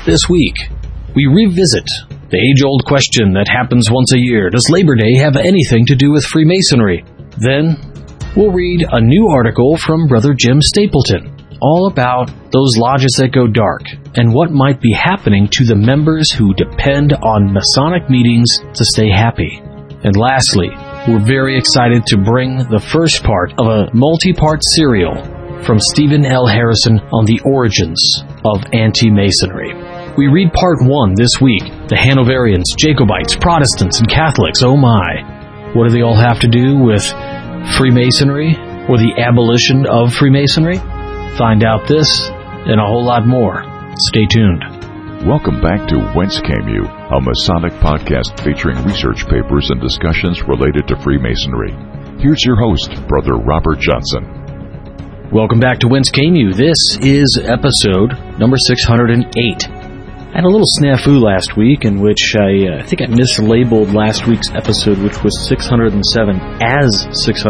This week, we revisit the age-old question that happens once a year. Does Labor Day have anything to do with Freemasonry? Then, we'll read a new article from Brother Jim Stapleton, all about those lodges that go dark and what might be happening to the members who depend on Masonic meetings to stay happy. And lastly, we're very excited to bring the first part of a multi-part serial from Stephen L. Harrison on the origins of anti-Masonry. We read part 1 this week. The Hanoverians, Jacobites, Protestants, and Catholics, oh my. What do they all have to do with Freemasonry or the abolition of Freemasonry? Find out this and a whole lot more. Stay tuned. Welcome back to Whence Came You, a Masonic podcast featuring research papers and discussions related to Freemasonry. Here's your host, Brother Robert Johnson. Welcome back to Whence Came You. This is episode number 608. I had a little snafu last week in which I think I mislabeled last week's episode, which was 607, as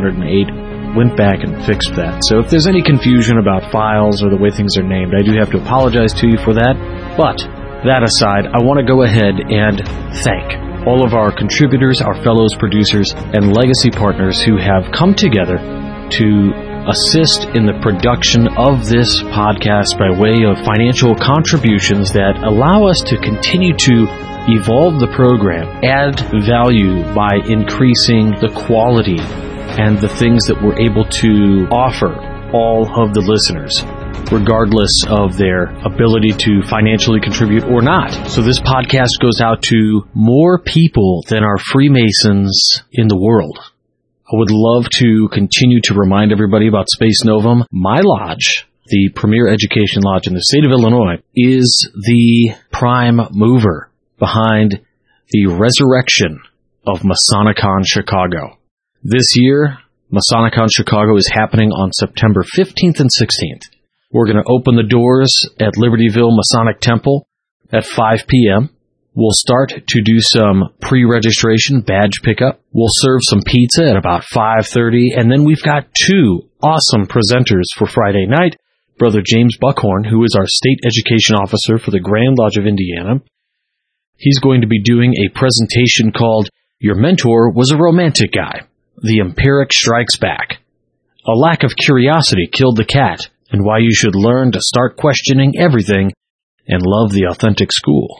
608. Went back and fixed that. So if there's any confusion about files or the way things are named, I do have to apologize to you for that. But that aside, I want to go ahead and thank all of our contributors, our fellows producers, and legacy partners who have come together to assist in the production of this podcast by way of financial contributions that allow us to continue to evolve the program, add value by increasing the quality and the things that we're able to offer all of the listeners, regardless of their ability to financially contribute or not. So this podcast goes out to more people than are Freemasons in the world. I would love to continue to remind everybody about Space Novum. My lodge, the premier education lodge in the state of Illinois, is the prime mover behind the resurrection of Masonicon Chicago. This year, Masonicon Chicago is happening on September 15th and 16th. We're going to open the doors at Libertyville Masonic Temple at 5 p.m. We'll start to do some pre-registration badge pickup. We'll serve some pizza at about 5:30, and then we've got 2 awesome presenters for Friday night. Brother James Buckhorn, who is our state education officer for the Grand Lodge of Indiana. He's going to be doing a presentation called Your Mentor Was a Romantic Guy. The Empiric Strikes Back. A lack of curiosity killed the cat, and why you should learn to start questioning everything and love the authentic school.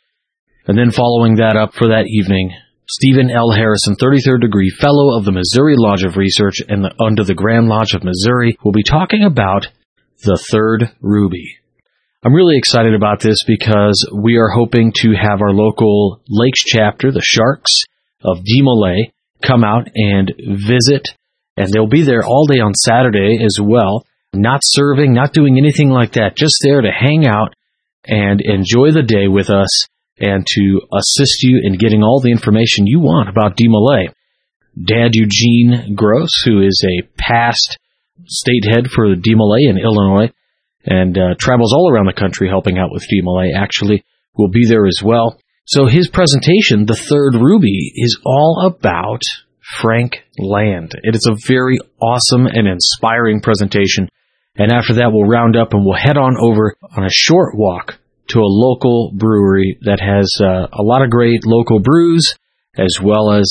And then following that up for that evening, Stephen L. Harrison, 33rd degree fellow of the Missouri Lodge of Research and under the Grand Lodge of Missouri, will be talking about the third ruby. I'm really excited about this because we are hoping to have our local Lakes chapter, the Sharks of Demolay, come out and visit, and they'll be there all day on Saturday as well, not serving, not doing anything like that, just there to hang out and enjoy the day with us, and to assist you in getting all the information you want about Demolay. Dad Eugene Gross, who is a past state head for Demolay in Illinois, and travels all around the country helping out with Demolay, actually, will be there as well. So his presentation, The Third Ruby, is all about Frank Land. It is a very awesome and inspiring presentation. And after that, we'll round up and we'll head on over on a short walk to a local brewery that has a lot of great local brews, as well as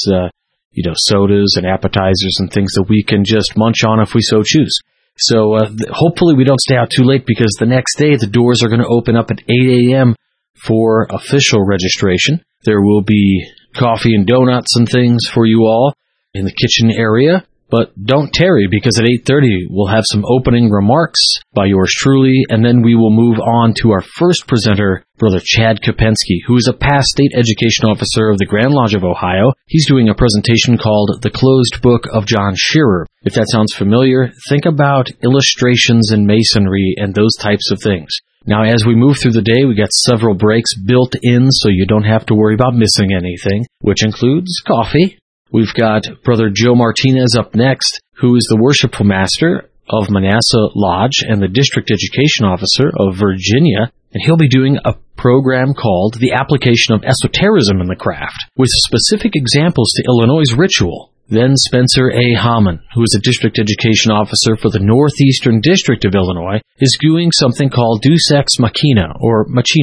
sodas and appetizers and things that we can just munch on if we so choose. So hopefully we don't stay out too late, because the next day the doors are going to open up at 8 a.m. for official registration. There will be coffee and donuts and things for you all in the kitchen area. But don't tarry, because at 8:30 we'll have some opening remarks by yours truly, and then we will move on to our first presenter, Brother Chad Kopensky, who is a past state education officer of the Grand Lodge of Ohio. He's doing a presentation called The Closed Book of John Shearer. If that sounds familiar, think about illustrations in masonry and those types of things. Now, as we move through the day, we got several breaks built in so you don't have to worry about missing anything, which includes coffee. We've got Brother Joe Martinez up next, who is the worshipful master of Manasseh Lodge and the district education officer of Virginia, and he'll be doing a program called The Application of Esotericism in the Craft, with specific examples to Illinois' ritual. Then Spencer A. Hamann, who is a district education officer for the Northeastern District of Illinois, is doing something called Deus Ex Machina, or Machina.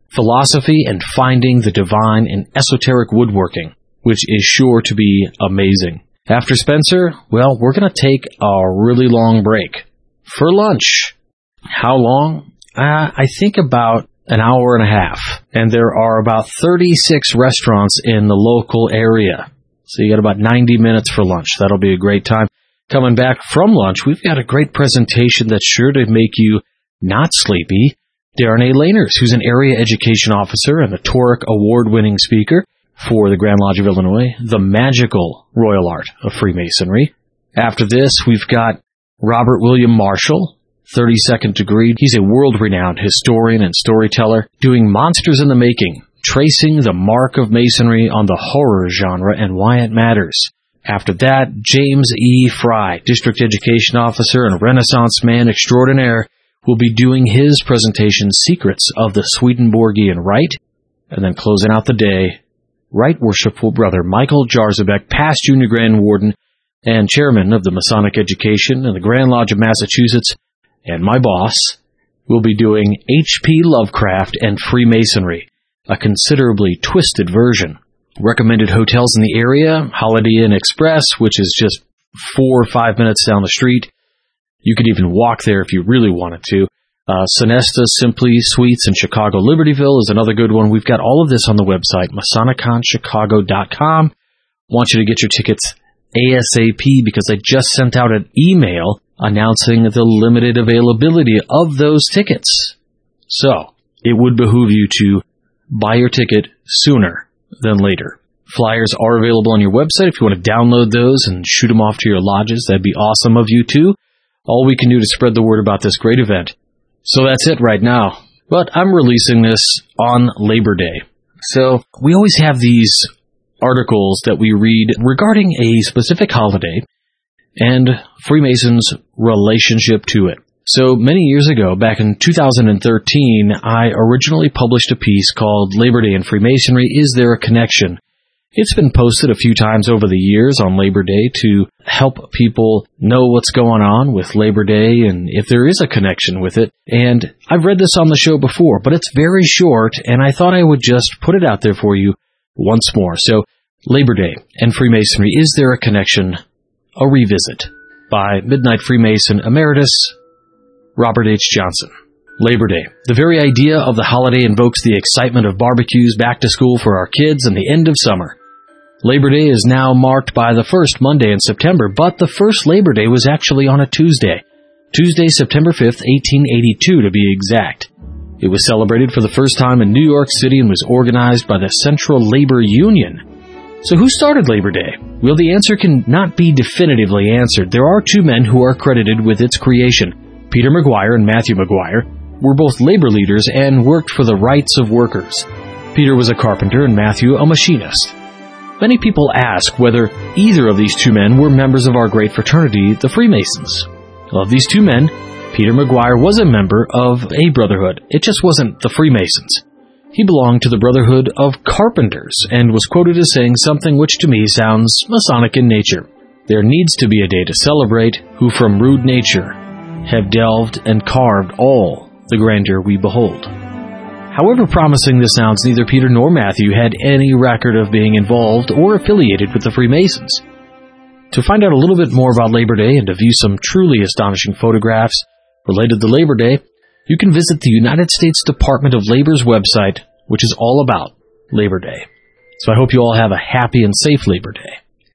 philosophy and finding the divine in esoteric woodworking, which is sure to be amazing. After Spencer, well, we're going to take a really long break for lunch. How long? I think about an hour and a half. And there are about 36 restaurants in the local area. So you got about 90 minutes for lunch. That'll be a great time. Coming back from lunch, we've got a great presentation that's sure to make you not sleepy. Darren A. Laners, who's an area education officer and a Torek award-winning speaker for the Grand Lodge of Illinois, the magical royal art of Freemasonry. After this, we've got Robert William Marshall, 32nd degree. He's a world-renowned historian and storyteller doing Monsters in the Making, tracing the mark of Masonry on the horror genre and why it matters. After that, James E. Fry, district education officer and Renaissance man extraordinaire, will be doing his presentation, Secrets of the Swedenborgian Rite. And then closing out the day, Right Worshipful Brother Michael Jarzabek, past Junior Grand Warden and Chairman of the Masonic Education and the Grand Lodge of Massachusetts, and my boss, will be doing H.P. Lovecraft and Freemasonry, a considerably twisted version. Recommended hotels in the area, Holiday Inn Express, which is just 4 or 5 minutes down the street. You could even walk there if you really wanted to. Sonesta Simply Suites in Chicago Libertyville is another good one. We've got all of this on the website, MasonicConChicago.com. Want you to get your tickets ASAP because I just sent out an email announcing the limited availability of those tickets. So, it would behoove you to buy your ticket sooner than later. Flyers are available on your website if you want to download those and shoot them off to your lodges. That'd be awesome of you too. All we can do to spread the word about this great event. So that's it right now. But I'm releasing this on Labor Day. So we always have these articles that we read regarding a specific holiday and Freemasons' relationship to it. So many years ago, back in 2013, I originally published a piece called Labor Day and Freemasonry, Is There a Connection? It's been posted a few times over the years on Labor Day to help people know what's going on with Labor Day and if there is a connection with it. And I've read this on the show before, but it's very short, and I thought I would just put it out there for you once more. So, Labor Day and Freemasonry, Is There a Connection? A Revisit by Midnight Freemason Emeritus Robert H. Johnson. Labor Day. The very idea of the holiday invokes the excitement of barbecues, back to school for our kids, and the end of summer. Labor Day is now marked by the first Monday in September, but the first Labor Day was actually on a Tuesday. Tuesday, September 5th, 1882 to be exact. It was celebrated for the first time in New York City and was organized by the Central Labor Union. So who started Labor Day? Well, the answer can not be definitively answered. There are two men who are credited with its creation. Peter McGuire and Matthew McGuire were both labor leaders and worked for the rights of workers. Peter was a carpenter and Matthew a machinist. Many people ask whether either of these two men were members of our great fraternity, the Freemasons. Of these two men, Peter McGuire was a member of a brotherhood. It just wasn't the Freemasons. He belonged to the Brotherhood of Carpenters and was quoted as saying something which to me sounds Masonic in nature. There needs to be a day to celebrate who from rude nature have delved and carved all the grandeur we behold. However promising this sounds, neither Peter nor Matthew had any record of being involved or affiliated with the Freemasons. To find out a little bit more about Labor Day and to view some truly astonishing photographs related to Labor Day, you can visit the United States Department of Labor's website, which is all about Labor Day. So I hope you all have a happy and safe Labor Day.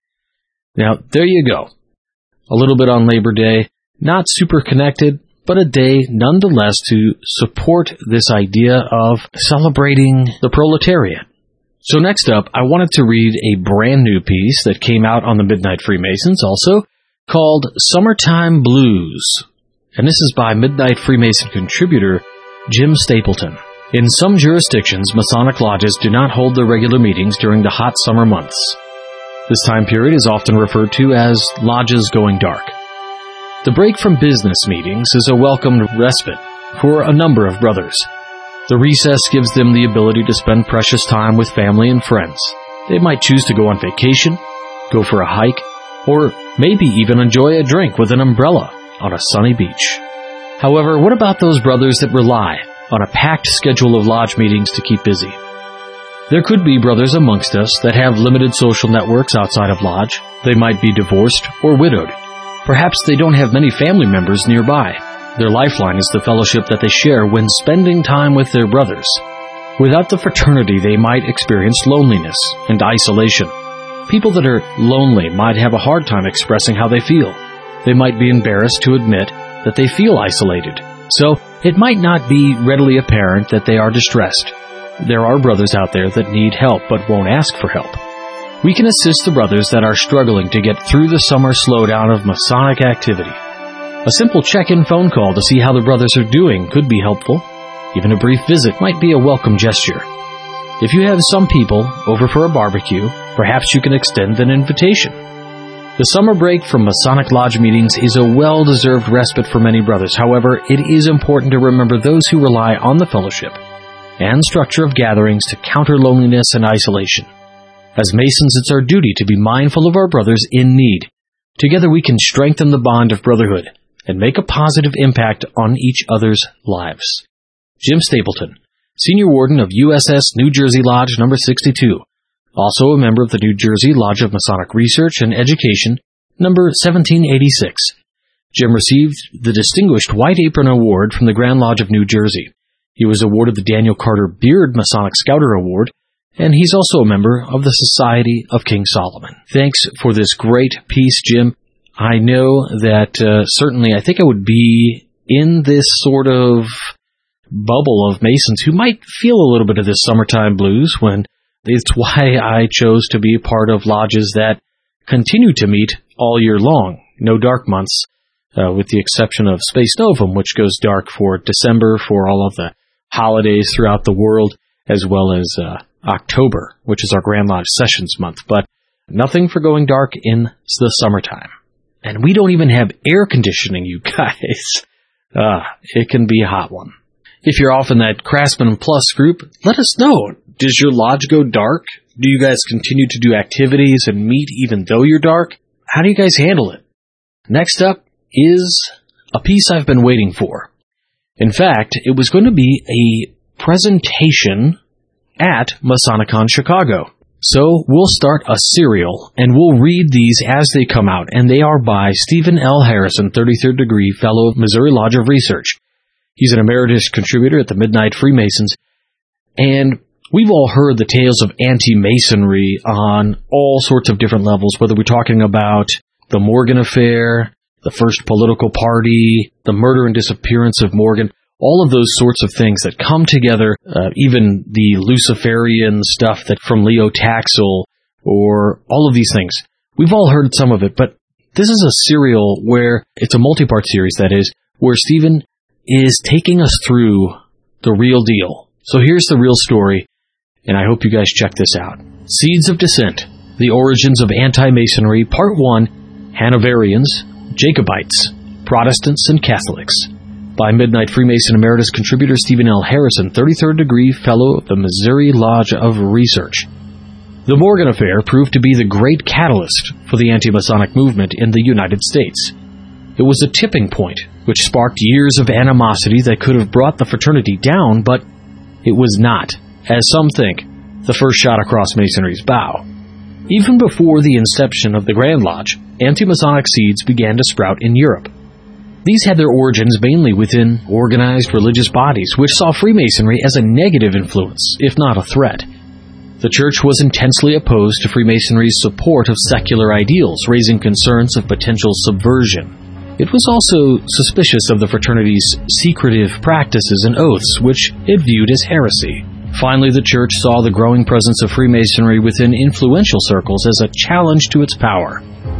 Now, there you go. A little bit on Labor Day, not super connected, but a day nonetheless to support this idea of celebrating the proletariat. So next up, I wanted to read a brand new piece that came out on the Midnight Freemasons also, called Summertime Blues. And this is by Midnight Freemason contributor Jim Stapleton. In some jurisdictions, Masonic lodges do not hold their regular meetings during the hot summer months. This time period is often referred to as lodges going dark. The break from business meetings is a welcomed respite for a number of brothers. The recess gives them the ability to spend precious time with family and friends. They might choose to go on vacation, go for a hike, or maybe even enjoy a drink with an umbrella on a sunny beach. However, what about those brothers that rely on a packed schedule of lodge meetings to keep busy. There could be brothers amongst us that have limited social networks outside of lodge. They might be divorced or widowed. Perhaps they don't have many family members nearby. Their lifeline is the fellowship that they share when spending time with their brothers. Without the fraternity, they might experience loneliness and isolation. People that are lonely might have a hard time expressing how they feel. They might be embarrassed to admit that they feel isolated. So, it might not be readily apparent that they are distressed. There are brothers out there that need help but won't ask for help. We can assist the brothers that are struggling to get through the summer slowdown of Masonic activity. A simple check-in phone call to see how the brothers are doing could be helpful. Even a brief visit might be a welcome gesture. If you have some people over for a barbecue, perhaps you can extend an invitation. The summer break from Masonic Lodge meetings is a well-deserved respite for many brothers. However, it is important to remember those who rely on the fellowship and structure of gatherings to counter loneliness and isolation. As Masons, it's our duty to be mindful of our brothers in need. Together we can strengthen the bond of brotherhood and make a positive impact on each other's lives. Jim Stapleton, Senior Warden of USS New Jersey Lodge No. 62, also a member of the New Jersey Lodge of Masonic Research and Education, No. 1786. Jim received the Distinguished White Apron Award from the Grand Lodge of New Jersey. He was awarded the Daniel Carter Beard Masonic Scouter Award, and he's also a member of the Society of King Solomon. Thanks for this great piece, Jim. I know that certainly I think I would be in this sort of bubble of Masons who might feel a little bit of this summertime blues when it's why I chose to be a part of lodges that continue to meet all year long. No dark months, with the exception of Space Novum, which goes dark for December for all of the holidays throughout the world, as well as October, which is our Grand Lodge Sessions month, but nothing for going dark in the summertime. And we don't even have air conditioning, you guys. It can be a hot one. If you're off in that Craftsman Plus group, let us know. Does your lodge go dark? Do you guys continue to do activities and meet even though you're dark? How do you guys handle it? Next up is a piece I've been waiting for. In fact, it was going to be a presentation at Masonicon Chicago. So we'll start a serial, and we'll read these as they come out, and they are by Stephen L. Harrison, 33rd degree Fellow of Missouri Lodge of Research. He's an emeritus contributor at the Midnight Freemasons, and we've all heard the tales of anti-Masonry on all sorts of different levels, whether we're talking about the Morgan affair, the First Political Party, the murder and disappearance of Morgan, all of those sorts of things that come together, even the Luciferian stuff that from Leo Taxil, or all of these things. We've all heard some of it, but this is a serial where, it's a multi-part series that is, where Stephen is taking us through the real deal. So here's the real story, and I hope you guys check this out. Seeds of Dissent, The Origins of Anti-Masonry, Part 1, Hanoverians, Jacobites, Protestants, and Catholics, by Midnight Freemason Emeritus Contributor Stephen L. Harrison, 33rd degree Fellow of the Missouri Lodge of Research. The Morgan affair proved to be the great catalyst for the anti-Masonic movement in the United States. It was a tipping point, which sparked years of animosity that could have brought the fraternity down, but it was not, as some think, the first shot across Masonry's bow. Even before the inception of the Grand Lodge, anti-Masonic seeds began to sprout in Europe. These had their origins mainly within organized religious bodies, which saw Freemasonry as a negative influence, if not a threat. The Church was intensely opposed to Freemasonry's support of secular ideals, raising concerns of potential subversion. It was also suspicious of the fraternity's secretive practices and oaths, which it viewed as heresy. Finally, the Church saw the growing presence of Freemasonry within influential circles as a challenge to its power.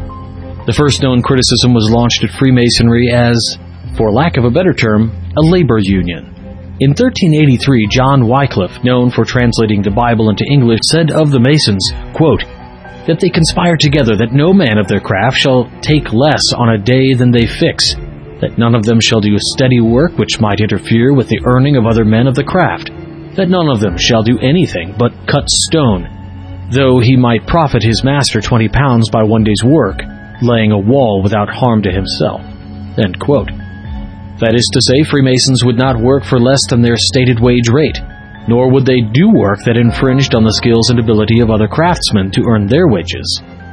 The first known criticism was launched at Freemasonry as, for lack of a better term, a labor union. In 1383, John Wycliffe, known for translating the Bible into English, said of the Masons, quote, that they conspire together that no man of their craft shall take less on a day than they fix, that none of them shall do steady work which might interfere with the earning of other men of the craft, that none of them shall do anything but cut stone, though he might profit his master 20 pounds by one day's work, laying a wall without harm to himself. End quote. That is to say, Freemasons would not work for less than their stated wage rate, nor would they do work that infringed on the skills and ability of other craftsmen to earn their wages.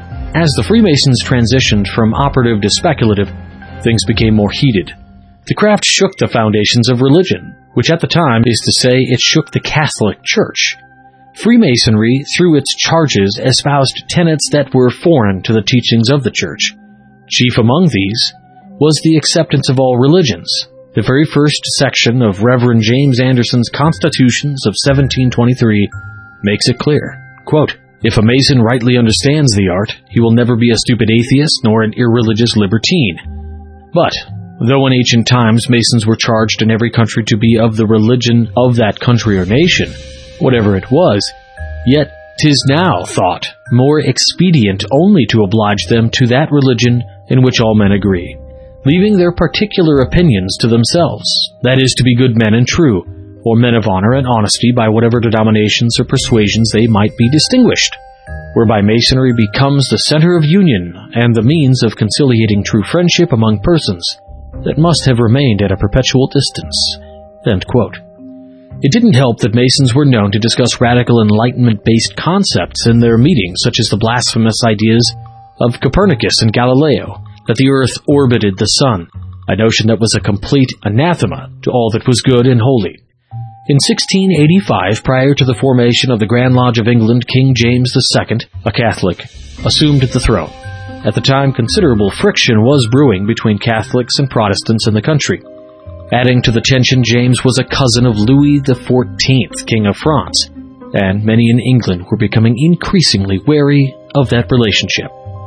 As the Freemasons transitioned from operative to speculative, things became more heated. The craft shook the foundations of religion, which at the time is to say it shook the Catholic Church. Freemasonry, through its charges, espoused tenets that were foreign to the teachings of the Church. Chief among these was the acceptance of all religions. The very first section of Reverend James Anderson's Constitutions of 1723 makes it clear, quote, "If a Mason rightly understands the art, he will never be a stupid atheist nor an irreligious libertine." But, though in ancient times Masons were charged in every country to be of the religion of that country or nation, whatever it was, yet 'tis now thought more expedient only to oblige them to that religion in which all men agree, leaving their particular opinions to themselves, that is, to be good men and true, or men of honor and honesty by whatever denominations or persuasions they might be distinguished, whereby Masonry becomes the center of union and the means of conciliating true friendship among persons that must have remained at a perpetual distance." End quote. It didn't help that Masons were known to discuss radical Enlightenment-based concepts in their meetings, such as the blasphemous ideas of Copernicus and Galileo, that the Earth orbited the Sun, a notion that was a complete anathema to all that was good and holy. In 1685, prior to the formation of the Grand Lodge of England, King James II, a Catholic, assumed the throne. At the time, considerable friction was brewing between Catholics and Protestants in the country. Adding to the tension, James was a cousin of Louis XIV, King of France, and many in England were becoming increasingly wary of that relationship.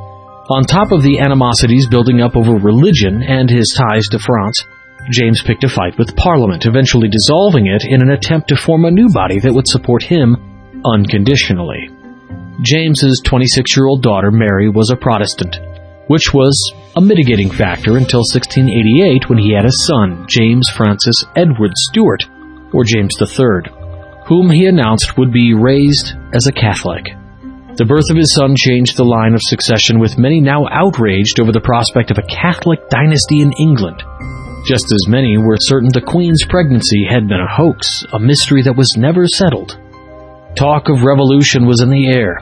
On top of the animosities building up over religion and his ties to France, James picked a fight with Parliament, eventually dissolving it in an attempt to form a new body that would support him unconditionally. James's 26-year-old daughter, Mary, was a Protestant, which was a mitigating factor until 1688 when he had a son, James Francis Edward Stuart, or James III, whom he announced would be raised as a Catholic. The birth of his son changed the line of succession, with many now outraged over the prospect of a Catholic dynasty in England. Just as many were certain the Queen's pregnancy had been a hoax, a mystery that was never settled. Talk of revolution was in the air.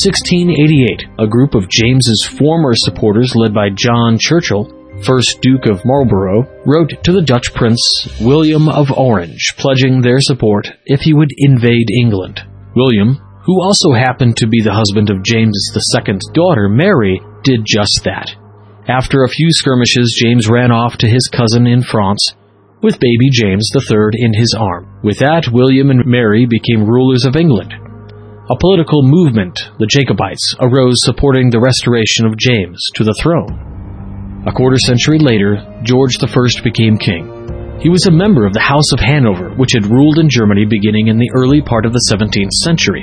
1688, a group of James's former supporters led by John Churchill, 1st Duke of Marlborough, wrote to the Dutch Prince William of Orange, pledging their support if he would invade England. William, who also happened to be the husband of James II's daughter, Mary, did just that. After a few skirmishes, James ran off to his cousin in France, with baby James III in his arm. With that, William and Mary became rulers of England. A political movement, the Jacobites, arose supporting the restoration of James to the throne. A quarter century later, George I became king. He was a member of the House of Hanover, which had ruled in Germany beginning in the early part of the 17th century.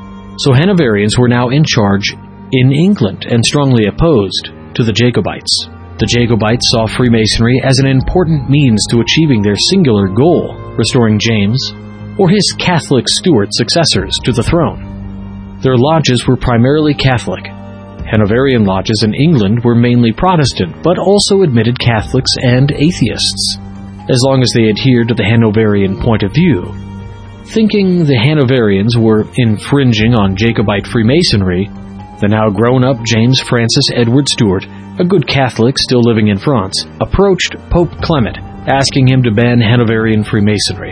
So Hanoverians were now in charge in England and strongly opposed to the Jacobites. The Jacobites saw Freemasonry as an important means to achieving their singular goal, restoring James, or his Catholic Stuart successors, to the throne. Their lodges were primarily Catholic. Hanoverian lodges in England were mainly Protestant, but also admitted Catholics and atheists, as long as they adhered to the Hanoverian point of view. Thinking the Hanoverians were infringing on Jacobite Freemasonry, the now grown-up James Francis Edward Stuart, a good Catholic still living in France, approached Pope Clement, asking him to ban Hanoverian Freemasonry.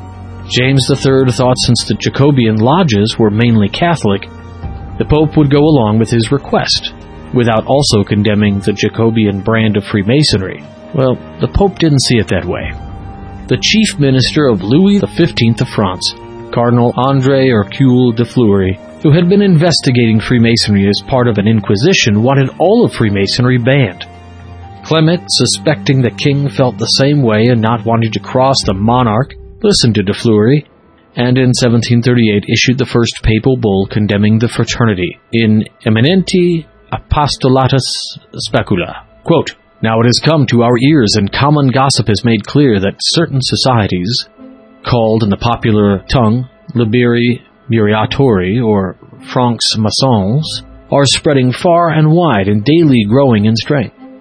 James III thought since the Jacobean lodges were mainly Catholic, the Pope would go along with his request, without also condemning the Jacobean brand of Freemasonry. Well, the Pope didn't see it that way. The chief minister of Louis XV of France, Cardinal André Hercule de Fleury, who had been investigating Freemasonry as part of an inquisition, wanted all of Freemasonry banned. Clement, suspecting the king felt the same way and not wanting to cross the monarch, listened to de Fleury, and in 1738 issued the first papal bull condemning the fraternity, In Eminenti Apostolatus Specula. Quote, "Now it has come to our ears, and common gossip has made clear that certain societies, called in the popular tongue Liberi Muriatori, or Francs Masons, are spreading far and wide and daily growing in strength.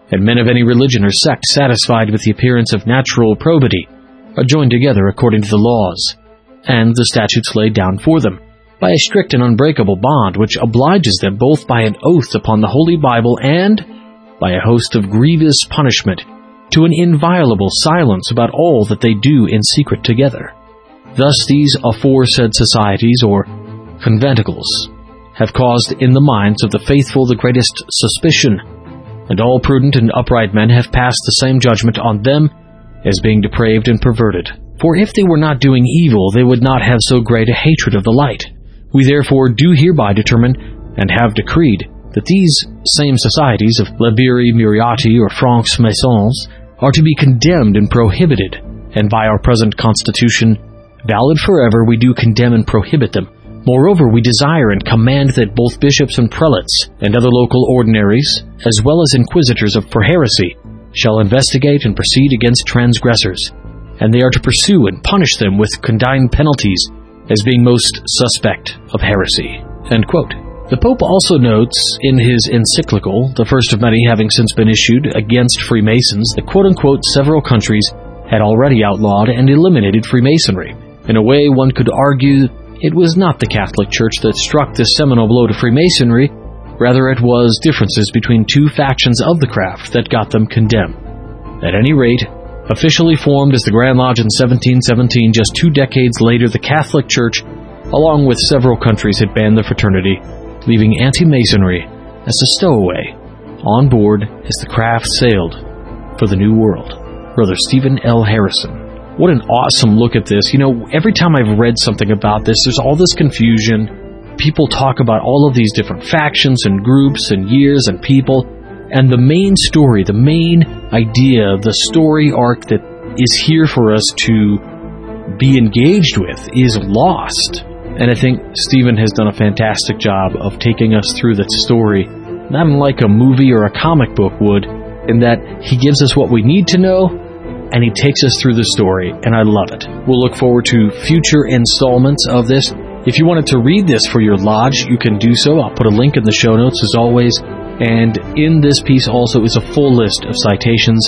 and men of any religion or sect satisfied with the appearance of natural probity are joined together according to the laws and the statutes laid down for them, by a strict and unbreakable bond which obliges them both by an oath upon the Holy Bible and by a host of grievous punishment to an inviolable silence about all that they do in secret together. Thus these aforesaid societies, or conventicles, have caused in the minds of the faithful the greatest suspicion, and all prudent and upright men have passed the same judgment on them as being depraved and perverted. For if they were not doing evil, they would not have so great a hatred of the light. We therefore do hereby determine, and have decreed, that these same societies of Liberi Muriati or Francs Masons are to be condemned and prohibited, and by our present constitution, valid forever, we do condemn and prohibit them. Moreover, we desire and command that both bishops and prelates, and other local ordinaries, as well as inquisitors for heresy, shall investigate and proceed against transgressors, and they are to pursue and punish them with condign penalties as being most suspect of heresy." End quote. The Pope also notes in his encyclical, the first of many having since been issued against Freemasons, that quote-unquote several countries had already outlawed and eliminated Freemasonry. In a way, one could argue it was not the Catholic Church that struck this seminal blow to Freemasonry, rather it was differences between two factions of the craft that got them condemned. At any rate, officially formed as the Grand Lodge in 1717, just 2 decades later the Catholic Church, along with several countries, had banned the fraternity, leaving anti-Masonry as a stowaway on board as the craft sailed for the New World. Brother Stephen L. Harrison. What an awesome look at this. You know, every time I've read something about this, there's all this confusion. People talk about all of these different factions and groups and years and people, and the main story, the main idea, the story arc that is here for us to be engaged with is lost. And I think Stephen has done a fantastic job of taking us through that story, not unlike a movie or a comic book would, in that he gives us what we need to know, and he takes us through the story, and I love it. We'll look forward to future installments of this. If you wanted to read this for your lodge, you can do so. I'll put a link in the show notes as always. And in this piece also is a full list of citations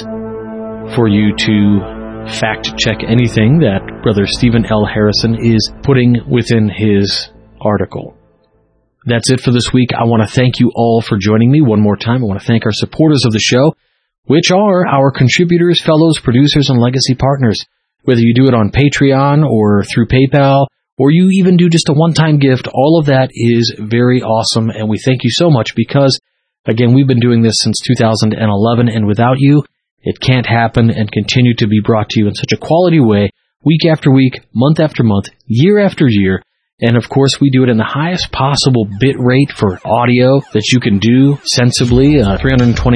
for you to fact-check anything that Brother Stephen L. Harrison is putting within his article. That's it for this week. I want to thank you all for joining me one more time. I want to thank our supporters of the show, which are our contributors, fellows, producers, and legacy partners. Whether you do it on Patreon or through PayPal, or you even do just a one-time gift, all of that is very awesome, and we thank you so much because, again, we've been doing this since 2011, and without you, it can't happen and continue to be brought to you in such a quality way, week after week, month after month, year after year. And of course, we do it in the highest possible bit rate for audio that you can do sensibly, 320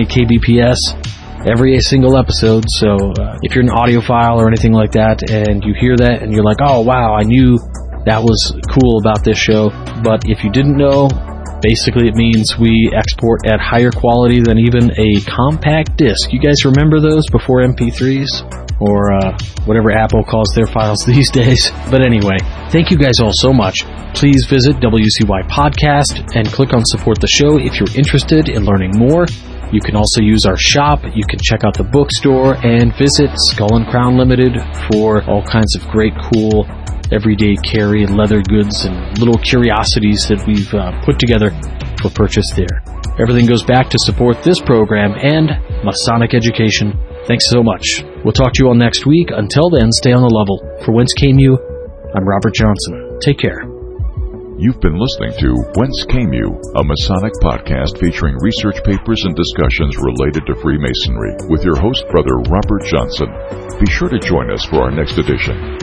kbps every single episode. So if you're an audiophile or anything like that, and you hear that and you're like, oh wow, I knew that was cool about this show. But if you didn't know, basically it means we export at higher quality than even a compact disc. You guys remember those before MP3s? Or whatever Apple calls their files these days. But anyway, thank you guys all so much. Please visit WCY Podcast and click on Support the Show if you're interested in learning more. You can also use our shop. You can check out the bookstore and visit Skull and Crown Limited for all kinds of great, cool, everyday carry and leather goods and little curiosities that we've put together for purchase there. Everything goes back to support this program and Masonic education. Thanks so much. We'll talk to you all next week. Until then, stay on the level. For Whence Came You, I'm Robert Johnson. Take care. You've been listening to Whence Came You, a Masonic podcast featuring research papers and discussions related to Freemasonry with your host, Brother Robert Johnson. Be sure to join us for our next edition.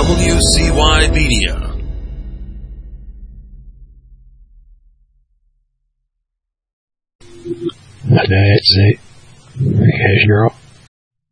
WCY Media. That's it. Because you're all